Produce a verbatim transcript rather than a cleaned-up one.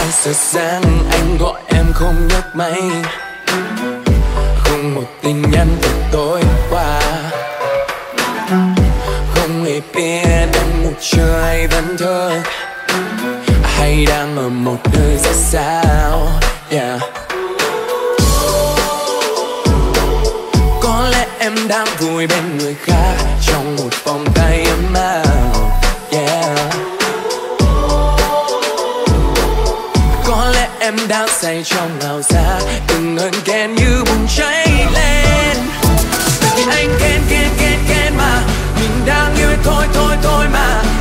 hai giờ sáng anh gọi em không nhấc máy, không một tin nhắn từ tối qua, không hề biết em ngủ chưa hay vẫn thơ, hay đang ở một nơi rất xa. Yeah. Có lẽ em đang vui bên người khác trong một vòng tay ấm áp. Yeah. Có lẽ em đang say trong ảo giác, từng ơn ghen như bùng cháy lên. Vì anh ghen ghen ghen ghen mà, mình đang yêu thôi thôi thôi mà.